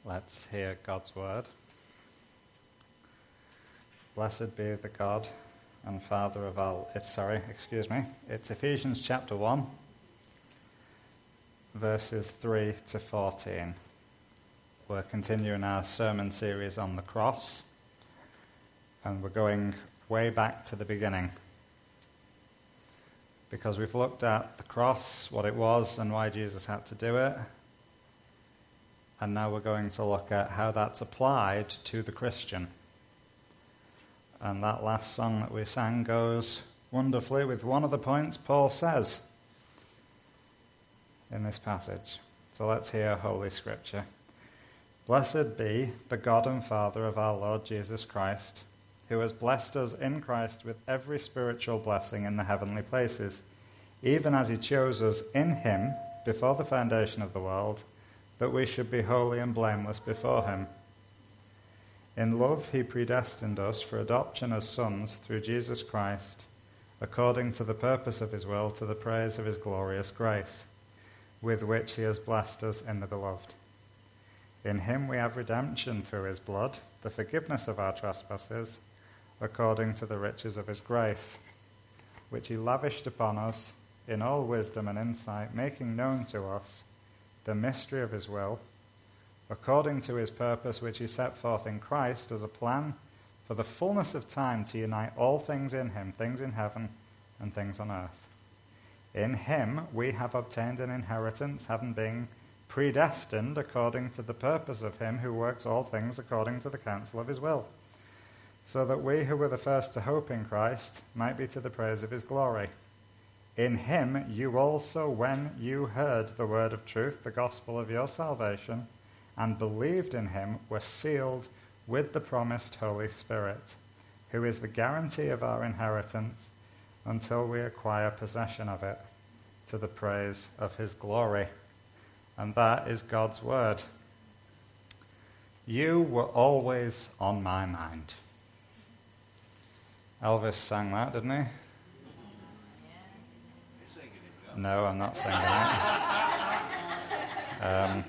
Let's hear God's word. Blessed be the God and Father of all. It's Ephesians chapter 1, verses 3 to 14. We're continuing our sermon series on the cross, and we're going way back to the beginning, because we've looked at the cross, what it was and why Jesus had to do it, and now we're going to look at how that's applied to the Christian. And that last song that we sang goes wonderfully with one of the points Paul says in this passage. So let's hear Holy Scripture. Blessed be the God and Father of our Lord Jesus Christ, who has blessed us in Christ with every spiritual blessing in the heavenly places, even as he chose us in him before the foundation of the world, that we should be holy and blameless before him. In love he predestined us for adoption as sons through Jesus Christ, according to the purpose of his will, to the praise of his glorious grace, with which he has blessed us in the beloved. In him we have redemption through his blood, the forgiveness of our trespasses, according to the riches of his grace, which he lavished upon us in all wisdom and insight, making known to us the mystery of his will, according to his purpose which he set forth in Christ as a plan for the fullness of time to unite all things in him, things in heaven and things on earth. In him we have obtained an inheritance, having been predestined according to the purpose of him who works all things according to the counsel of his will, so that we who were the first to hope in Christ might be to the praise of his glory. In him you also, when you heard the word of truth, the gospel of your salvation, and believed in him, were sealed with the promised Holy Spirit, who is the guarantee of our inheritance until we acquire possession of it, to the praise of his glory. And that is God's word. You were always on my mind. Elvis sang that, didn't he? No, I'm not singing it.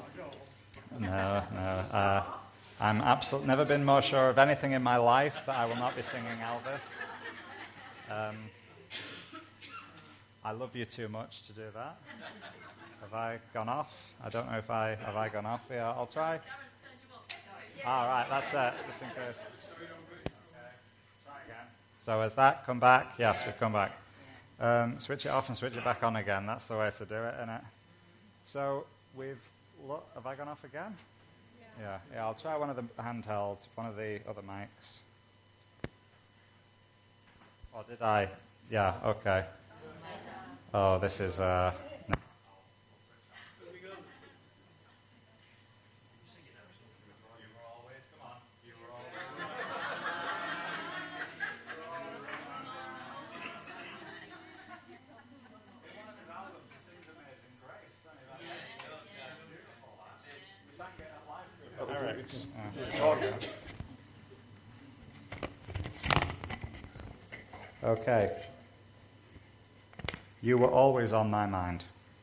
No. I'm absolutely never been more sure of anything in my life that I will not be singing Elvis. I love you too much to do that. Have I gone off? I don't know if have I gone off? Yeah, I'll try. All right, that's it, just in case. Okay, try again. So has that come back? Yes, we've come back. Switch it off and switch it back on again. That's the way to do it, isn't it? So have I gone off again? Yeah, I'll try one of the handhelds, one of the other mics. Or did I? Yeah, okay. Oh, this is... No. Okay. You were always on my mind.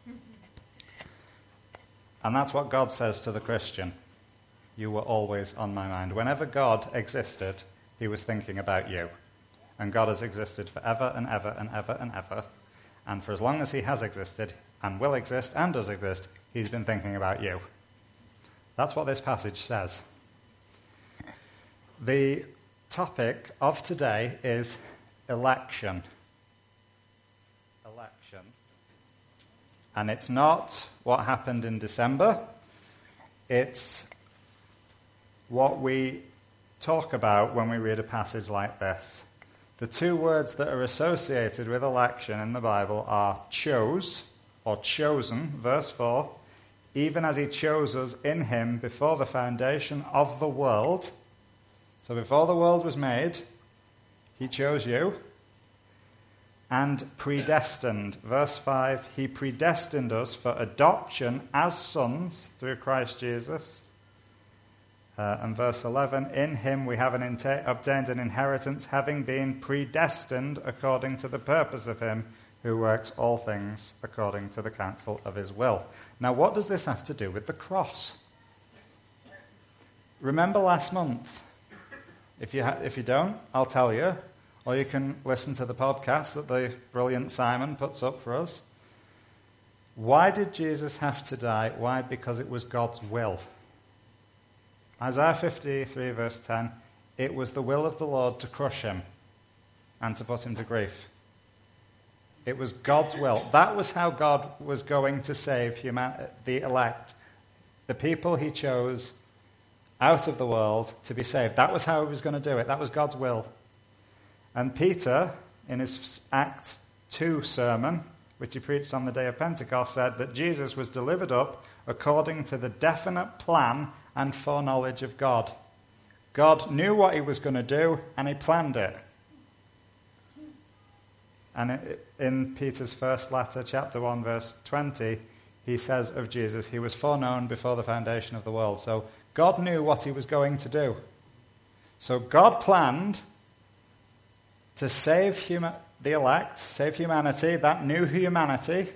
And that's what God says to the Christian. You were always on my mind. Whenever God existed, he was thinking about you. And God has existed forever and ever and ever and ever. And for as long as he has existed and will exist and does exist, he's been thinking about you. That's what this passage says. The topic of today is election. Election. And it's not what happened in December. It's what we talk about when we read a passage like this. The two words that are associated with election in the Bible are chose, or chosen, verse 4, even as he chose us in him before the foundation of the world. So before the world was made, he chose you. And predestined, verse 5, he predestined us for adoption as sons through Christ Jesus. And verse 11, in him we have obtained an inheritance, having been predestined according to the purpose of him who works all things according to the counsel of his will. Now, what does this have to do with the cross? remember last month? If you don't, I'll tell you. Or you can listen to the podcast that the brilliant Simon puts up for us. Why did Jesus have to die? Why? Because it was God's will. Isaiah 53 verse 10, it was the will of the Lord to crush him and to put him to grief. It was God's will. That was how God was going to save the elect, the people he chose out of the world to be saved. That was how he was going to do it. That was God's will. And Peter, in his Acts 2 sermon, which he preached on the day of Pentecost, said that Jesus was delivered up according to the definite plan and foreknowledge of God. God knew what he was going to do, and he planned it. And in Peter's first letter, chapter 1, verse 20, he says of Jesus, he was foreknown before the foundation of the world. So God knew what he was going to do. So God planned to save the elect, save humanity, that new humanity,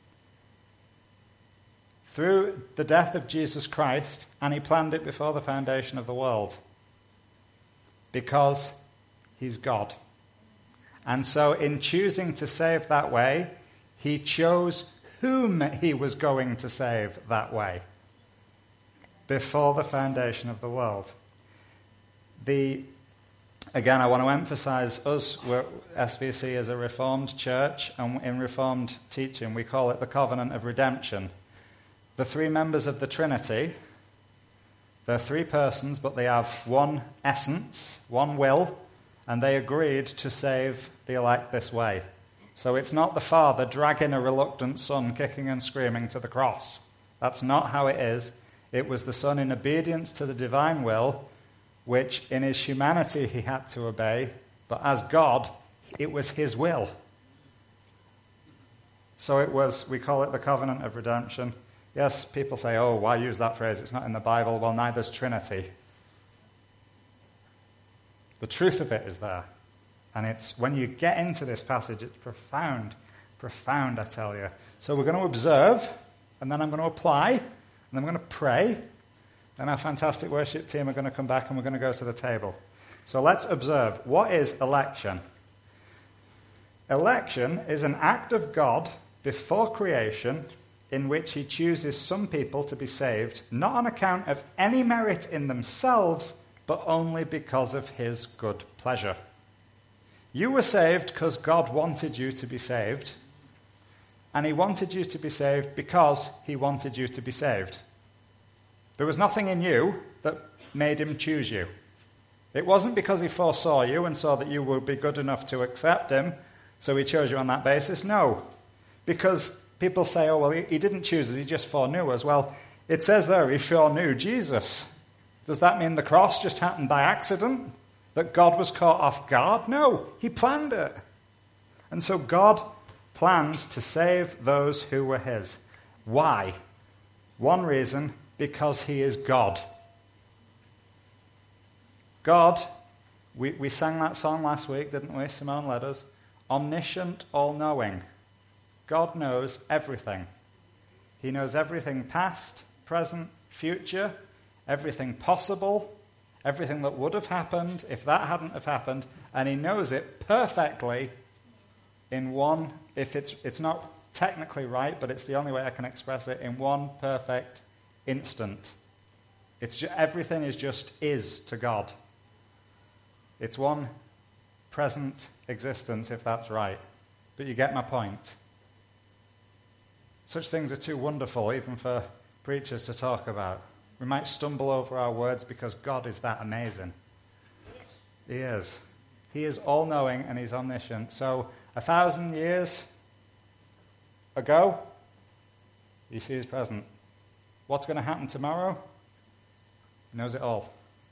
through the death of Jesus Christ, and he planned it before the foundation of the world. Because he's God. And so in choosing to save that way, he chose whom he was going to save that way. Before the foundation of the world. Again, I want to emphasize us, SVC is a Reformed church, and in Reformed teaching we call it the covenant of redemption. The three members of the Trinity, they're three persons, but they have one essence, one will, and they agreed to save the elect this way. So it's not the Father dragging a reluctant Son kicking and screaming to the cross. That's not how it is. It was the Son in obedience to the divine will, which in his humanity he had to obey, but as God, it was his will. So we call it the covenant of redemption. Yes, people say, oh, why use that phrase? It's not in the Bible. Well, neither's Trinity. The truth of it is there. And it's when you get into this passage, it's profound, profound, I tell you. So we're going to observe, and then I'm going to apply, and then I'm going to pray. Then our fantastic worship team are going to come back and we're going to go to the table. So let's observe. What is election? Election is an act of God before creation in which he chooses some people to be saved, not on account of any merit in themselves, but only because of his good pleasure. You were saved because God wanted you to be saved, and he wanted you to be saved because he wanted you to be saved. There was nothing in you that made him choose you. It wasn't because he foresaw you and saw that you would be good enough to accept him, so he chose you on that basis. No. Because people say, oh, well, he didn't choose us, he just foreknew us. Well, it says there he foreknew Jesus. Does that mean the cross just happened by accident? That God was caught off guard? No, he planned it. And so God planned to save those who were his. Why? One reason, because he is God. God, we sang that song last week, didn't we? Simone led us. Omniscient, all-knowing. God knows everything. He knows everything past, present, future, everything possible, everything that would have happened if that hadn't have happened, and he knows it perfectly in one, if it's not technically right, but it's the only way I can express it, in one perfect instant. Everything is to God. It's one present existence, if that's right. But you get my point. Such things are too wonderful, even for preachers to talk about. We might stumble over our words because God is that amazing. He is. He is all-knowing and he's omniscient. So 1,000 years ago, you see he's present. What's going to happen tomorrow? He knows it all.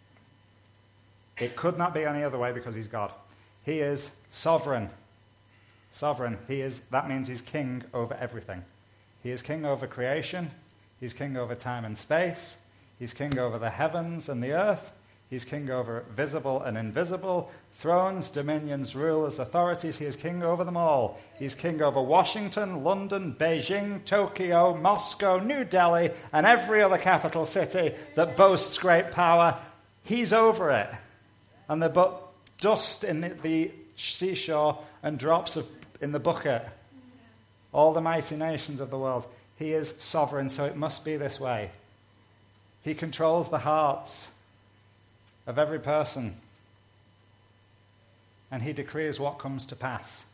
It could not be any other way because he's God. He is sovereign. Sovereign. That means he's king over everything. He is king over creation. He's king over time and space. He's king over the heavens and the earth. He's king over visible and invisible, thrones, dominions, rulers, authorities. He is king over them all. He's king over Washington, London, Beijing, Tokyo, Moscow, New Delhi, and every other capital city that boasts great power. He's over it. And they're but dust in the seashore and drops in the bucket. All the mighty nations of the world. He is sovereign, so it must be this way. He controls the hearts of every person. And he decrees what comes to pass.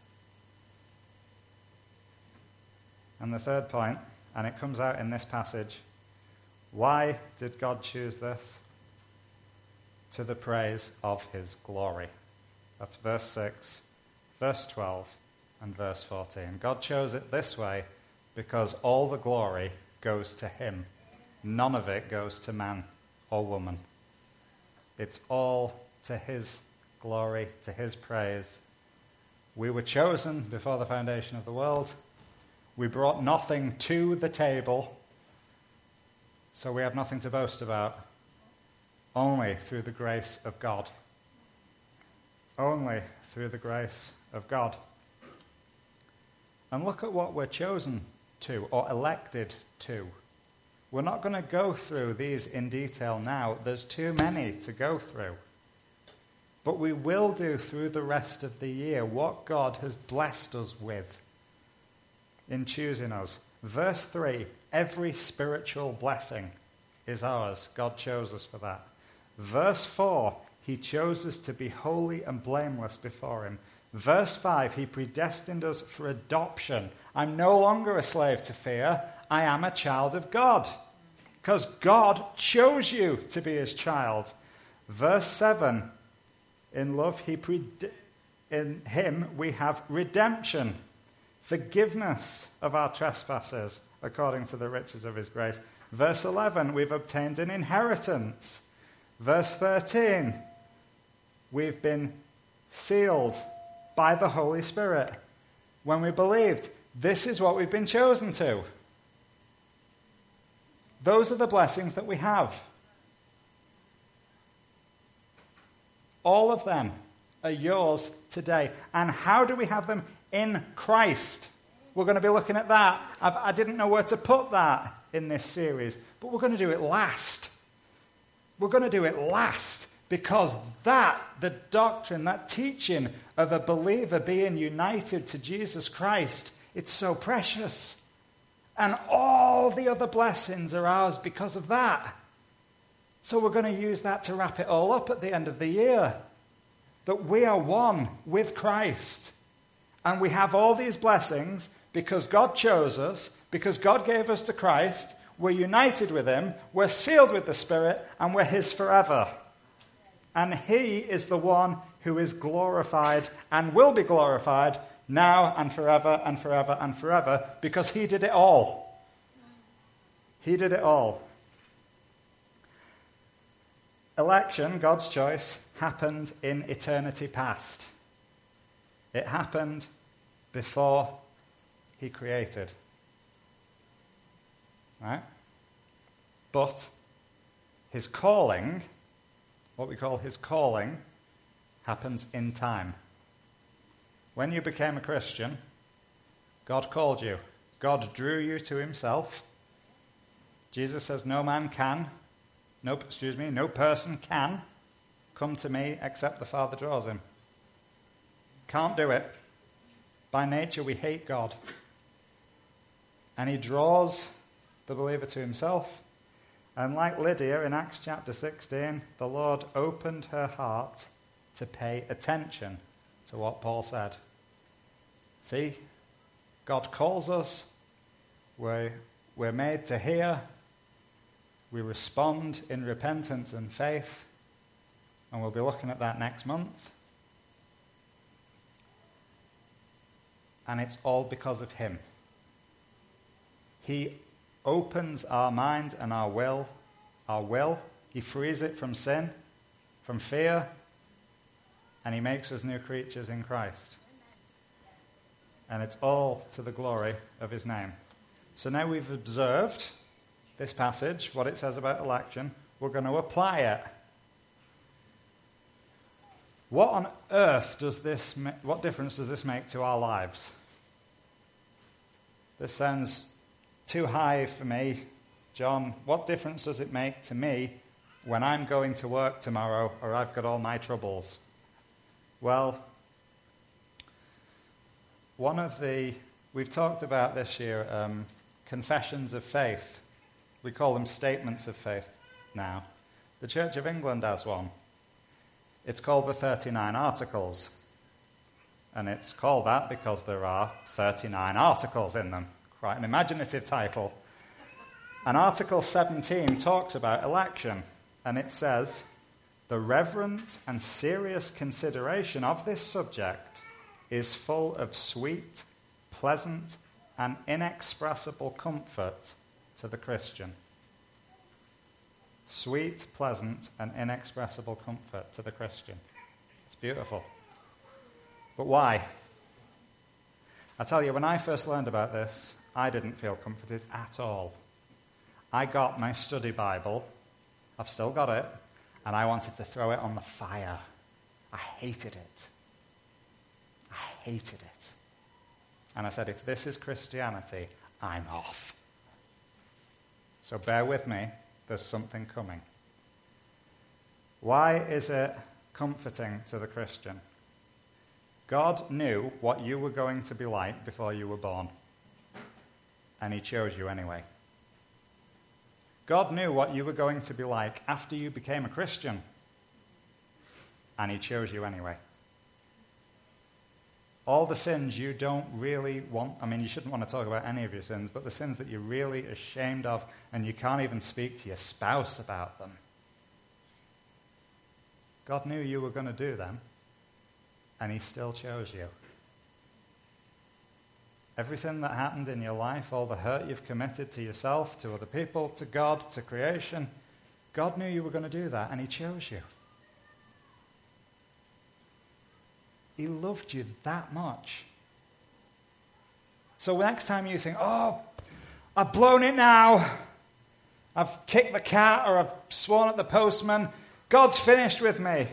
And the third point, and it comes out in this passage, why did God choose this? To the praise of his glory. That's verse 6, verse 12, and verse 14. God chose it this way because all the glory goes to him. None of it goes to man or woman. It's all to his glory, to his praise. We were chosen before the foundation of the world. We brought nothing to the table, so we have nothing to boast about. Only through the grace of God. Only through the grace of God. And look at what we're chosen to, or elected to. We're not going to go through these in detail now. There's too many to go through. But we will do through the rest of the year what God has blessed us with in choosing us. Verse 3, every spiritual blessing is ours. God chose us for that. Verse 4, he chose us to be holy and blameless before him. Verse 5, he predestined us for adoption. I'm no longer a slave to fear. I am a child of God. Because God chose you to be his child. Verse 7, in love, in him we have redemption. Forgiveness of our trespasses according to the riches of his grace. Verse 11, we've obtained an inheritance. Verse 13, we've been sealed by the Holy Spirit. When we believed, this is what we've been chosen to. Those are the blessings that we have. All of them are yours today. And how do we have them? In Christ. We're going to be looking at that. I didn't know where to put that in this series, but we're going to do it last. We're going to do it last because the doctrine, that teaching of a believer being united to Jesus Christ, it's so precious. And all the other blessings are ours because of that. So we're going to use that to wrap it all up at the end of the year. That we are one with Christ. And we have all these blessings because God chose us, because God gave us to Christ. We're united with him, we're sealed with the Spirit, and we're his forever. And he is the one who is glorified and will be glorified now and forever and forever and forever, because he did it all. He did it all. Election, God's choice, happened in eternity past. It happened before he created. Right? But his calling, what we call his calling, happens in time. When you became a Christian, God called you. God drew you to himself. Jesus says no person can come to me except the Father draws him. Can't do it. By nature we hate God. And he draws the believer to himself. And like Lydia in Acts chapter 16, the Lord opened her heart to pay attention to what Paul said. See, God calls us. We're made to hear. We respond in repentance and faith. And we'll be looking at that next month. And it's all because of him. He opens our mind and our will. He frees it from sin, from fear, and he makes us new creatures in Christ. And it's all to the glory of his name. So now we've observed this passage, what it says about election. We're going to apply it. What on earth what difference does this make to our lives? This sounds too high for me. John, what difference does it make to me when I'm going to work tomorrow or I've got all my troubles? Well, we've talked about this year, confessions of faith. We call them statements of faith now. The Church of England has one. It's called the 39 Articles. And it's called that because there are 39 articles in them. Quite an imaginative title. And Article 17 talks about election. And it says, "The reverent and serious consideration of this subject is full of sweet, pleasant, and inexpressible comfort to the Christian." Sweet, pleasant, and inexpressible comfort to the Christian. It's beautiful. But why? I tell you, when I first learned about this, I didn't feel comforted at all. I got my study Bible, I've still got it, and I wanted to throw it on the fire. I hated it. And I said, if this is Christianity, I'm off. So bear with me, there's something coming. Why is it comforting to the Christian? God knew what you were going to be like before you were born, and he chose you anyway. God knew what you were going to be like after you became a Christian, and he chose you anyway. All the sins you don't really want, you shouldn't want to talk about any of your sins, but the sins that you're really ashamed of and you can't even speak to your spouse about them. God knew you were going to do them, and he still chose you. Everything that happened in your life, all the hurt you've committed to yourself, to other people, to God, to creation, God knew you were going to do that, and he chose you. He loved you that much. So next time you think, oh, I've blown it now, I've kicked the cat, or I've sworn at the postman, God's finished with me.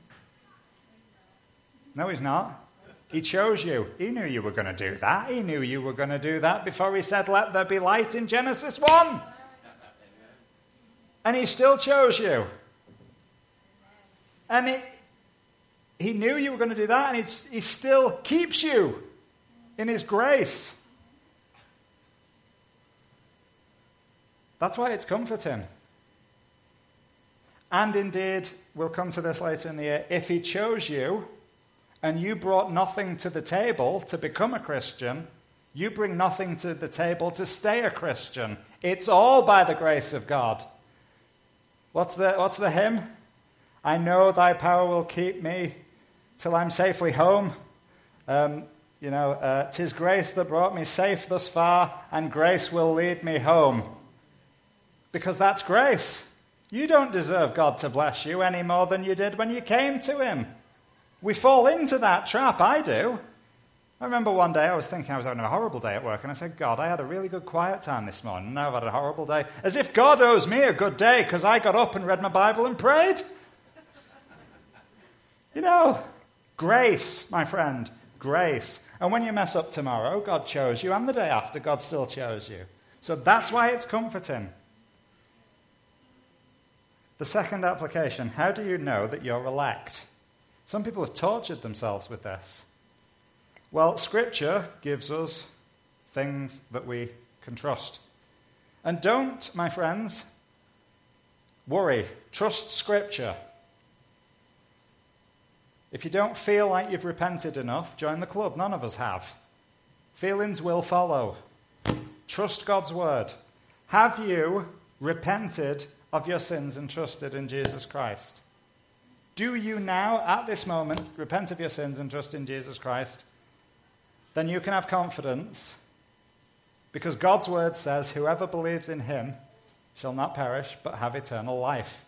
No, he's not. He chose you. He knew you were going to do that. He knew you were going to do that before he said, let there be light in Genesis 1. And he still chose you. And he knew you were going to do that, and he still keeps you in his grace. That's why it's comforting. And indeed, we'll come to this later in the year, if he chose you, and you brought nothing to the table to become a Christian, you bring nothing to the table to stay a Christian. It's all by the grace of God. What's the hymn? I know thy power will keep me till I'm safely home. 'Tis grace that brought me safe thus far, and grace will lead me home. Because that's grace. You don't deserve God to bless you any more than you did when you came to him. We fall into that trap, I do. I remember one day I was thinking I was having a horrible day at work, and I said, God, I had a really good quiet time this morning, and now I've had a horrible day. As if God owes me a good day because I got up and read my Bible and prayed. Grace, my friend, grace. And when you mess up tomorrow, God chose you, and the day after, God still chose you. So that's why it's comforting. The second application, how do you know that you're elect? Some people have tortured themselves with this. Well, Scripture gives us things that we can trust. And don't, my friends, worry. Trust Scripture. If you don't feel like you've repented enough, join the club. None of us have. Feelings will follow. Trust God's word. Have you repented of your sins and trusted in Jesus Christ? Do you now, at this moment, repent of your sins and trust in Jesus Christ? Then you can have confidence, because God's word says, whoever believes in him shall not perish, but have eternal life.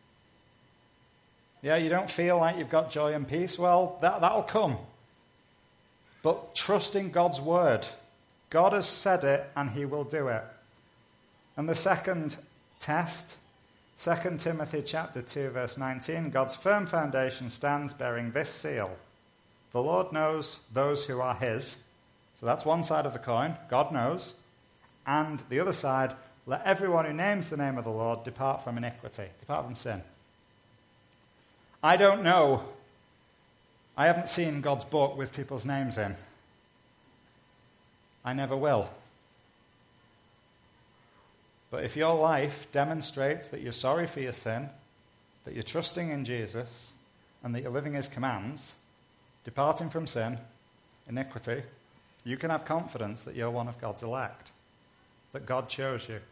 Yeah, you don't feel like you've got joy and peace? Well, that'll come. But trust in God's word. God has said it, and he will do it. And the second test, 2 Timothy chapter 2, verse 19, God's firm foundation stands bearing this seal. The Lord knows those who are his. So that's one side of the coin. God knows. And the other side, Let everyone who names the name of the Lord depart from iniquity, depart from sin. I don't know. I haven't seen God's book with people's names in. I never will. But if your life demonstrates that you're sorry for your sin, that you're trusting in Jesus, and that you're living his commands, departing from sin, iniquity, you can have confidence that you're one of God's elect, that God chose you.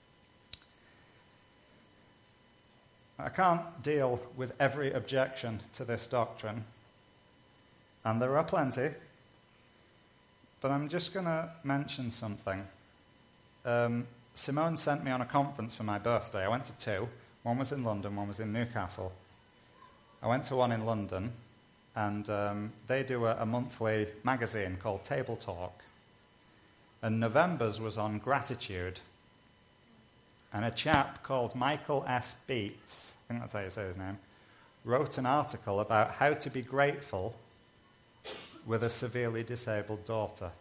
I can't deal with every objection to this doctrine, and there are plenty, but I'm just going to mention something. Simone sent me on a conference for my birthday. I went to two. One was in London, one was in Newcastle. I went to one in London, and they do a monthly magazine called Table Talk. And November's was on gratitude. And a chap called Michael S. Beats, I think that's how you say his name, wrote an article about how to be grateful with a severely disabled daughter.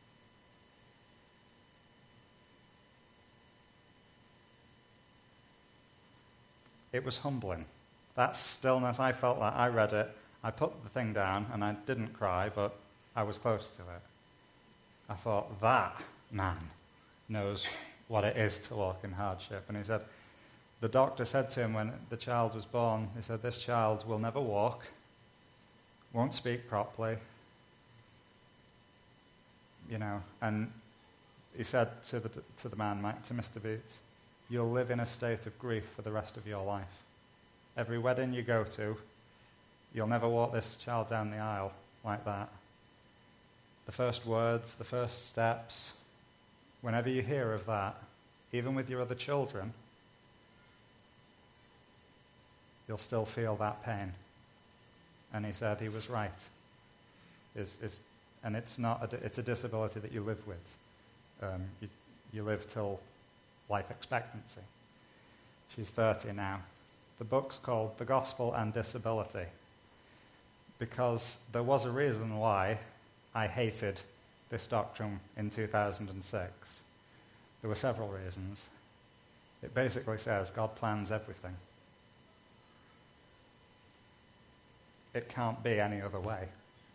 It was humbling. That stillness, I felt like I read it, I put the thing down, and I didn't cry, but I was close to it. I thought, that man knows what it is to walk in hardship. And he said, the doctor said to him when the child was born, he said, this child will never walk, won't speak properly, and he said to the man, to Mr. Beats, you'll live in a state of grief for the rest of your life. Every wedding you go to, you'll never walk this child down the aisle like that. The first words, the first steps, whenever you hear of that, even with your other children, you'll still feel that pain. And he said he was right. And it's a disability that you live with. You live till life expectancy. She's 30 now. The book's called The Gospel and Disability, because there was a reason why I hated this doctrine in 2006. There were several reasons. It basically says God plans everything. It can't be any other way.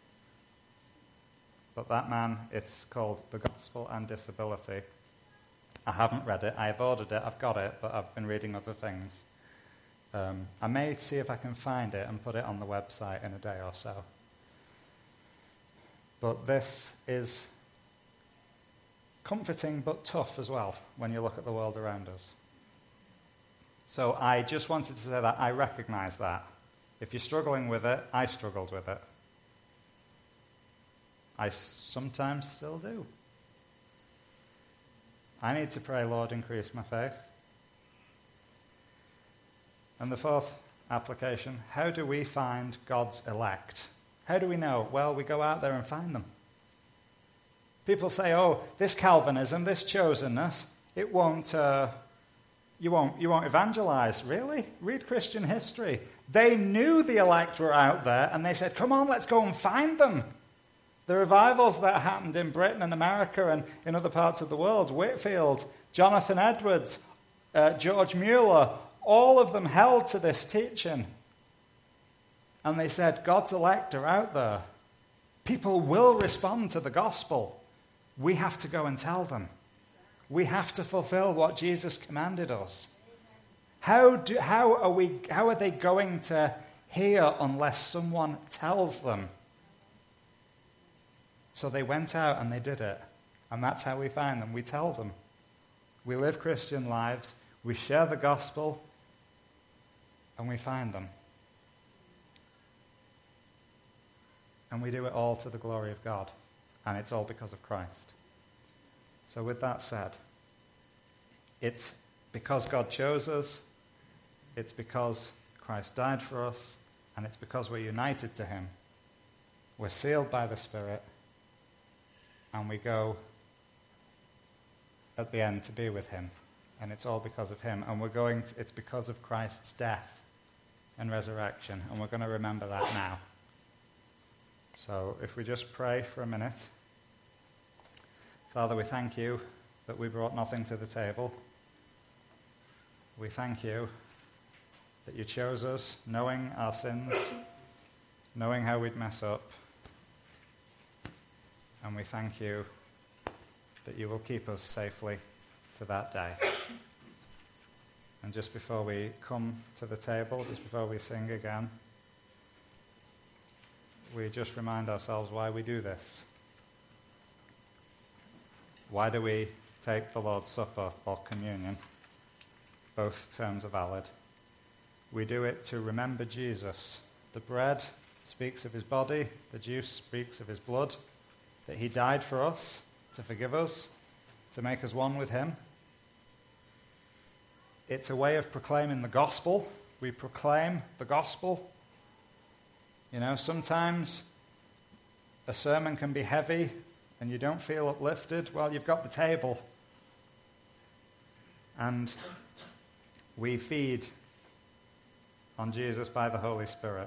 But that man, it's called The Gospel and Disability. I haven't read it. I've ordered it. I've got it, but I've been reading other things. I may see if I can find it and put it on the website in a day or so. But this is comforting but tough as well when you look at the world around us. So I just wanted to say that I recognize that. If you're struggling with it, I struggled with it. I sometimes still do. I need to pray, Lord, increase my faith. And the fourth application, how do we find God's elect? How do we know? Well, we go out there and find them. People say, oh, this Calvinism, this chosenness, you won't evangelize. Really? Read Christian history. They knew the elect were out there, and they said, come on, let's go and find them. The revivals that happened in Britain and America and in other parts of the world, Whitefield, Jonathan Edwards, George Mueller, all of them held to this teaching. And they said, God's elect are out there. People will respond to the gospel. We have to go and tell them. We have to fulfill what Jesus commanded us. How are they going to hear unless someone tells them? So they went out and they did it. And that's how we find them. We tell them. We live Christian lives. We share the gospel. And we find them. And we do it all to the glory of God. And it's all because of Christ. So with that said, it's because God chose us, it's because Christ died for us, and it's because we're united to him. We're sealed by the Spirit, and we go at the end to be with him. And it's all because of him. And it's because of Christ's death and resurrection, and we're going to remember that now. So if we just pray for a minute. Father, we thank you that we brought nothing to the table. We thank you that you chose us, knowing our sins, knowing how we'd mess up. And we thank you that you will keep us safely to that day. And just before we come to the table, just before we sing again, we just remind ourselves why we do this. Why do we take the Lord's Supper or communion? Both terms are valid. We do it to remember Jesus. The bread speaks of his body, the juice speaks of his blood, that he died for us, to forgive us, to make us one with him. It's a way of proclaiming the gospel. We proclaim the gospel. You know, sometimes a sermon can be heavy and you don't feel uplifted. Well, you've got the table. And we feed on Jesus by the Holy Spirit.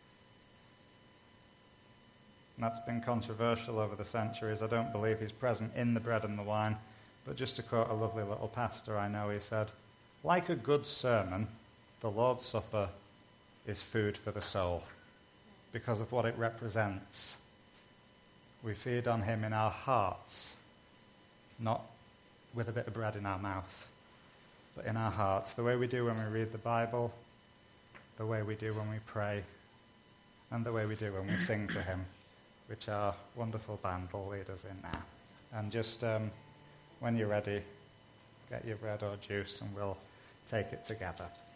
And that's been controversial over the centuries. I don't believe he's present in the bread and the wine. But just to quote a lovely little pastor I know, he said, like a good sermon, the Lord's Supper is food for the soul because of what it represents. We feed on him in our hearts, not with a bit of bread in our mouth, but in our hearts, the way we do when we read the Bible, the way we do when we pray, and the way we do when we sing to him, which our wonderful band will lead us in now. And just when you're ready, get your bread or juice and we'll take it together.